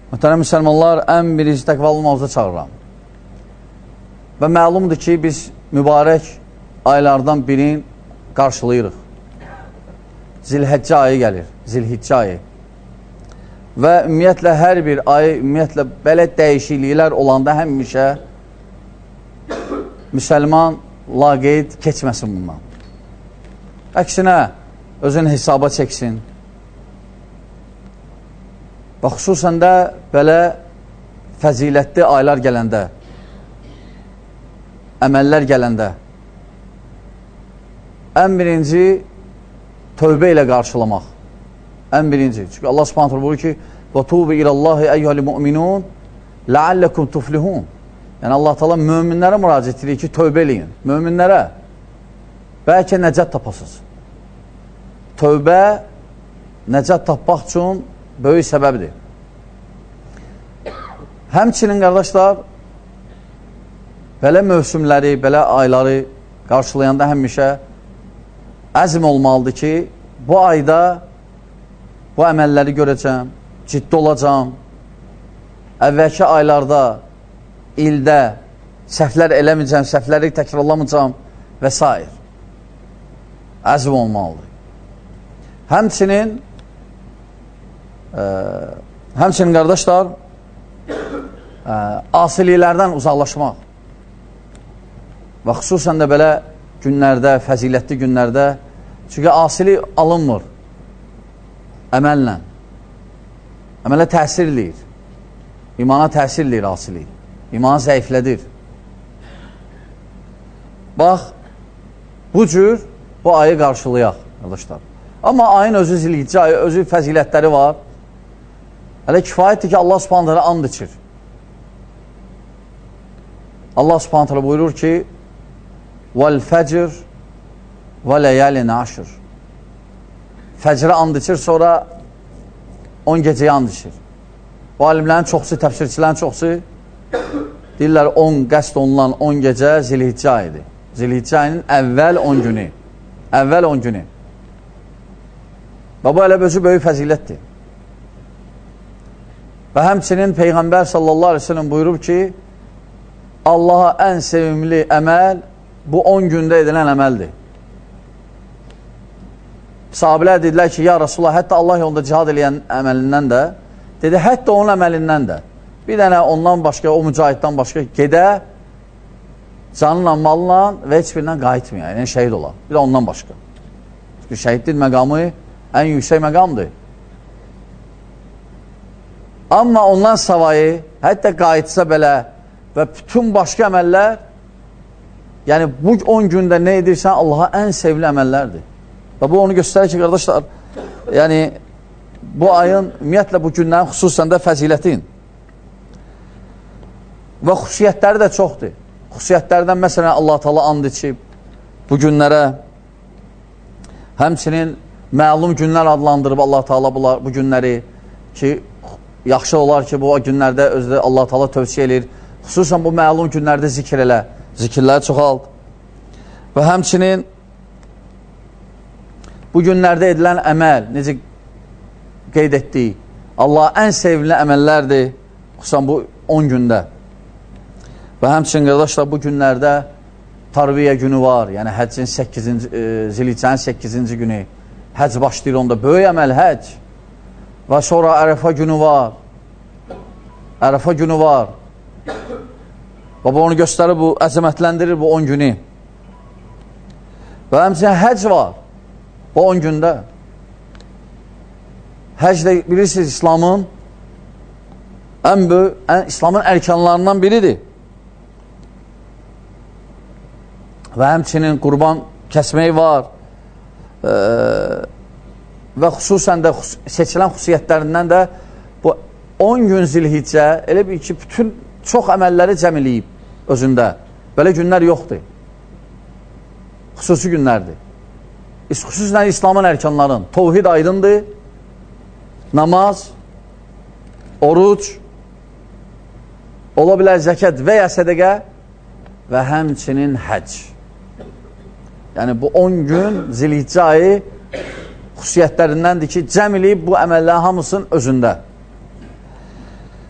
Möhtərəm müsəlmanlar, ən birinci təqvalı olmağımıza çağırıram. Və məlumdur ki, biz mübarək aylardan birini qarşılayırıq. Zilhəccə ayı gəlir, Zilhiccə ayı. Və ümumiyyətlə, hər bir ayı, ümumiyyətlə, belə dəyişikliklər olanda həmişə müsəlman laqeyd keçməsin bundan. Əksinə, özünü hesaba çəksin. Və xüsusən də belə fəzilətli aylar gələndə, əməllər gələndə ən birinci tövbə ilə qarşılamaq. Ən birinci. Çünki Allah Subhanahu buyurur ki: "Və tubu ilallahi eyyuhel mu'minun la'allakum tuflihun." Yəni Allah Taala möminlərə müraciət edir ki, tövbə eləyin. Möminlərə bəlkə nəcət tapasınız. Tövbə nəcət tapmaq üçün böyük səbəbdir. Həmçinin, qardaşlar, belə mövsümləri, belə ayları qarşılayanda həmişə əzm olmalıdır ki, bu ayda bu əməlləri görəcəm, ciddi olacam, əvvəlki aylarda, ildə səhvlər eləməyəcəm, səhvləri təkrarlamayacam və s. Əzm olmalıdır. Həmçinin, qardaşlar, asiliklərdən uzaqlaşmaq və xüsusən də belə günlərdə, fəzilətli günlərdə, çünki asilik alınmır əməllə. Əmələ təsir eləyir. İmana təsir eləyir asilik. İmanı zəiflədir. Bax, bu cür bu ayı qarşılayaq, qardaşlar. Amma ayın özü Zilhiccə ayı, özü fəzilətləri var. Hələ kifayətdir ki, Allah Subhanahu and içir. Allah Subhanahu buyurur ki: "Vəl-fəcr və ləyəlin aşr." Fəcrə and içir, sonra 10 gecəyə and içir. Bu alimlərin çoxsu, təfsirçilərin çoxsu deyirlər 10 qəsd olunan 10 gecə Zilhiccə ayıdır. Zilhiccə ayının əvvəl 10 günü. Əvvəl 10 günü. Və bu elə özü böyük fəzilətdir. Və həmçinin Peyğəmbər sallallahu aleyhi ve sellem buyurub ki, Allaha ən sevimli əməl bu 10 gündə edilən əməldir. Sahabilər dedilər ki, ya Rasulullah, hətta Allah yolunda cihad eləyən əməlindən də, dedi, hətta onun əməlindən də, bir dənə ondan başqa, o mücahiddən başqa gedə, canınla, malla və heç birindən qayıtmıyor, yəni şəhid olar. Bir də ondan başqa. Çünki şəhidlik məqamı ən yüksək məqamdır. Amma ondan savayı, hətta qayıtsa belə və bütün başqa əməllər, yəni bu 10 gündə nə edirsən, Allaha ən sevli əməllərdir. Və bu onu göstərir ki, qardaşlar, yəni bu ayın, ümumiyyətlə bu günlərin xüsusən də fəzilətin və xüsusiyyətləri də çoxdur. Xüsusiyyətlərdən məsələn Allah Taala and içib bu günlərə, həmçinin məlum günlər adlandırıb Allah Taala bu günləri ki, yaxşı olar ki, bu günlərdə özdə Allah Taala tövsiyə edir. Xüsusən bu məlum günlərdə zikr elə, zikirləri çoxalt. Və həmçinin bu günlərdə edilən əməl, necə qeyd etdik, Allaha ən sevimli əməllərdir, xüsusən bu 10 gündə. Və həmçinin, qardaşlar, bu günlərdə Tarviyə günü var, yəni həccin 8-ci, Zilhiccənin 8-ci günü. Həcc başlayır onda, böyük əməl həcc. Və sonra Ərəfə günü var. Ərəfə günü var. Və bu onu göstərir, bu əzəmətləndirir bu 10 günü. Və həmçinin həcc var bu 10 gündə. Həcc də bilirsiniz, İslamın ən böyük, İslamın ərkanlarından biridir. Və həmçinin qurban kəsmək var. Və xüsusən də seçilən xüsusiyyətlərindən də bu 10 gün Zilhiccə elə bir ki, bütün çox əməlləri cəm eləyib özündə. Belə günlər yoxdur. Xüsusi günlərdir. Xüsusən İslamın ərkanların. Tovhid aydındır, namaz, oruc, ola bilər zəkət və ya sədəqə və həmçinin həcc. Yəni bu 10 gün Zilhiccə ayı xüsusiyyətlərindəndir ki, cəm eləyib bu əməllərin hamısının özündə.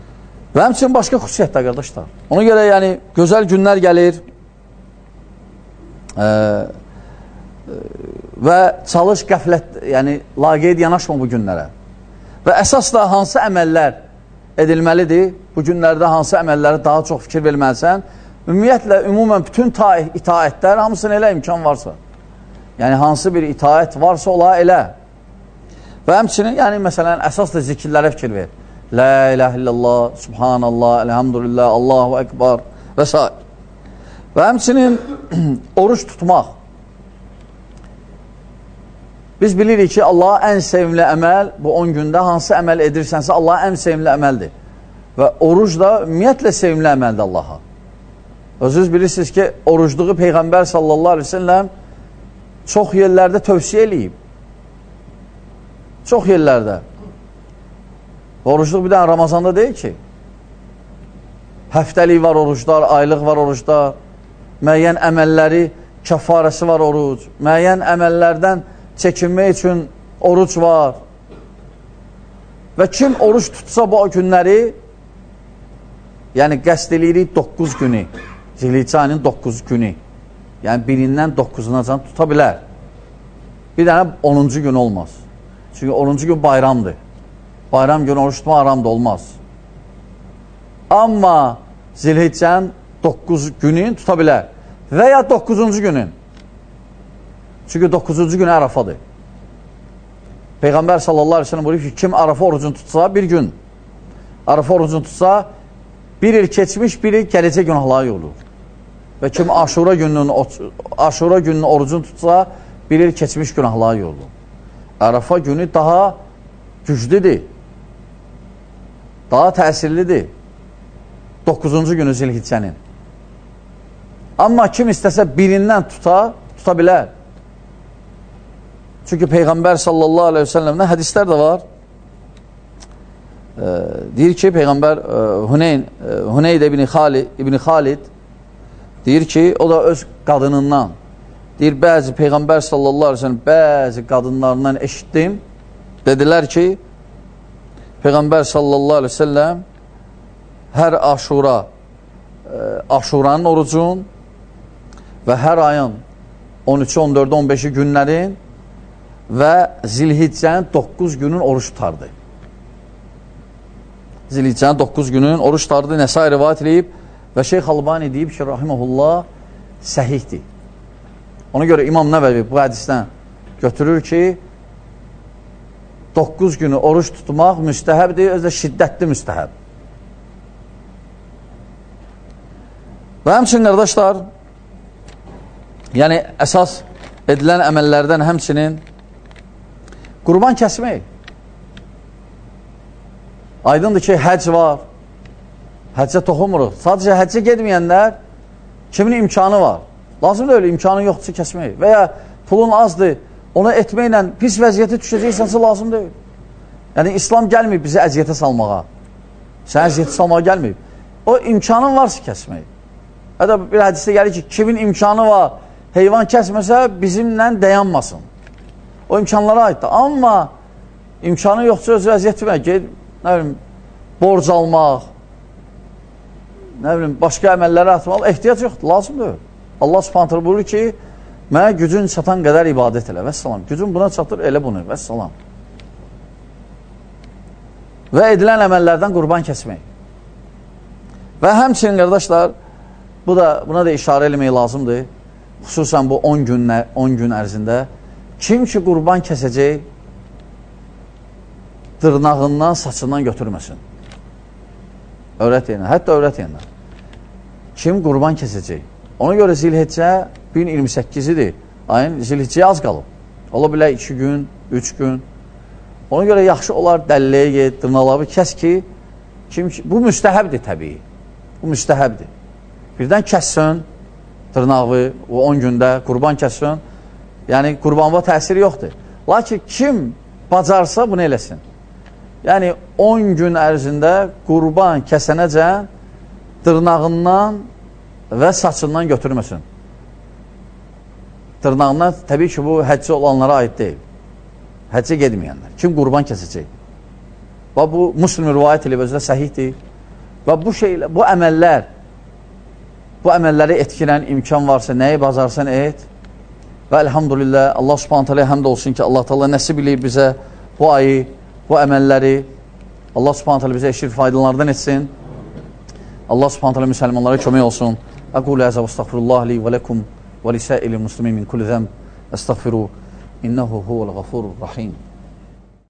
Və həmçinin başqa xüsusiyyətlər, qardaşlar. Ona görə yəni gözəl günlər gəlir və çalış qəflət, yəni laqeyd yanaşma bu günlərə. Və əsas da hansı əməllər edilməlidir? Bu günlərdə hansı əməlləri daha çox fikir verməlisən? Ümumiyyətlə, ümumən bütün itaətlər hamısına elə imkan varsa. Yəni, hansı bir itaət varsa, ola elə. Və həmçinin, yəni, məsələn, əsas da zikirlərə fikir ver. La ilahe illallah, subhanallah, elhamdülillah, Allahu ekbar və s. Və həmçinin oruç tutmaq. Biz bilirik ki, Allaha ən sevimli əməl, bu 10 gündə hansı əməl edirsənsə, Allaha ən sevimli əməldir. Və oruc da ümumiyyətlə sevimli əməldir Allaha. Özünüz bilirsiniz ki, orucluğu Peyğəmbər sallallahu aleyhi ve selləm çox yerlərdə tövsiyə eləyib. Çox yerlərdə. Orucluq bir dənə Ramazanda deyil ki. Həftəlik var oruclar, aylıq var oruclar, müəyyən əməlləri, kəfarəsi var oruc, müəyyən əməllərdən çəkinmək üçün oruc var. Və kim oruc tutsa bu günləri, yəni qəsd eləyirik 9 günü, Zilhicə ayının 9 günü, yəni birindən 9-una can tuta bilər. Bir dənə 10-cu gün olmaz. Çünki 10-cu gün bayramdır. Bayram günü oruç tutma aramda olmaz. Amma Zilhiccənin 9 günün tuta bilər. Və ya 9-cu günün. Çünki 9-cu gün Ərafadır. Peyğəmbər sallallahu aleyhi ve sellem buyurur ki, kim Arafa orucunu tutsa bir gün, Arafa orucunu tutsa bir il keçmiş, bir il gələcək günahları olur. Və kim Aşura gününün orucunu tutsa bir il keçmiş günahları olur. Ərafa günü daha güclüdür, daha təsirlidir. 9-cu günü Zilhiccənin. Amma kim istəsə birindən tuta bilər. Çünki Peyğəmbər sallallahu aleyhi ve sellem'dən hədislər də var. Deyir ki, Peyğəmbər Huneyd ibn Xalid deyir ki, o da öz qadınından deyir, bəzi Peyğəmbər sallallahu aleyhi ve sellem bəzi qadınlarından eşitdim. Dedilər ki, Peyğəmbər sallallahu aleyhi ve sellem hər Aşuranın orucun və hər ayın 13, 14, 15-i günlərin və Zilhiccənin 9 günün oruç tutardı. Zilhiccənin 9 günün oruç tutardı, Nəsai rivayət edib və Şeyx Albani deyib ki, rahiməhullah, səhihdir. Ona görə İmam Nəvəvi bu hədisdən götürür ki, 9 günü oruç tutmaq müstəhəbdir, özü də şiddətli müstəhəb. Və həmçinin, qardaşlar, yəni əsas edilən əməllərdən həmçinin qurban kəsmək. Aydındır ki, həc var. Həccə toxumuruq. Sadəcə həccə gedməyənlər kimin imkanı var? Lazım deyil, imkanı yoxdursa kəsmək. Və ya pulun azdır, onu etməklə pis vəziyyətə düşəcəksənsə lazım deyil. Yəni, İslam gəlməyib bizi əziyyətə salmağa. Sən əziyyətə salmağa gəlməyib. O imkanın varsa kəsmək. Hətta bir hədisdə gəlir ki, kimin imkanı var, heyvan kəsməsə bizimlə dayanmasın. O imkanlara aiddir. Amma imkanı yoxsa öz vəziyyət vermək, nə bilim, borc almaq, nə bilim, başqa əməllərə atmaq, ehtiyac yoxdur, lazım deyil. Allah subhanətlə buyurur ki, mənə gücün çatan qədər ibadət elə, vəssalam. Gücün buna çatır, elə bunu, vəssalam. Və edilən əməllərdən qurban kəsmək. Və həmçinin, qardaşlar, buna da işarə eləmək lazımdır. Xüsusən bu 10 gün ərzində kim ki qurban kəsəcək, dırnağından, saçından götürməsin. Övrət yerinə, hətta övrət yerinə. Kim qurban kəsəcək? Ona görə Zilhiccə 28-idir. Ayın Zilhiccəyə az qalıb. Ola bilər 2 gün, 3 gün. Ona görə yaxşı olar dəlliyə get, dırnaqları kəs ki, bu müstəhəbdir təbii. Bu müstəhəbdir. Birdən kəssin dırnağı, o 10 gündə qurban kəssin. Yəni, qurbanva təsiri yoxdur. Lakin kim bacarsa bunu eləsin. Yəni, 10 gün ərzində qurban kəsənəcən dırnağından və saçından götürməsin. Dırnağından, təbii ki, bu həccə olanlara aid deyil. Həccə gedməyənlər. Kim qurban kəsəcək? Bu, Müslim rivayət edib, özü də səhihdir. Və bu əməlləri etkilən imkan varsa, nəyi bacarsan et. Və elhamdülillah, Allah subhanət hələ həmd olsun ki, Allah təala nəsib eləyib bizə bu ayı, bu əməlləri Allah subhanət hələ bizə eşit faydalardan etsin. Allah subhanət hələ müsəlmanlara kömək olsun. Əqulu əzə və estəğfirullah li və ləkum və lisəili muslimin min kulli zəmb. Estəğfiru. İnnəhu huvəl-ğafurur rahim.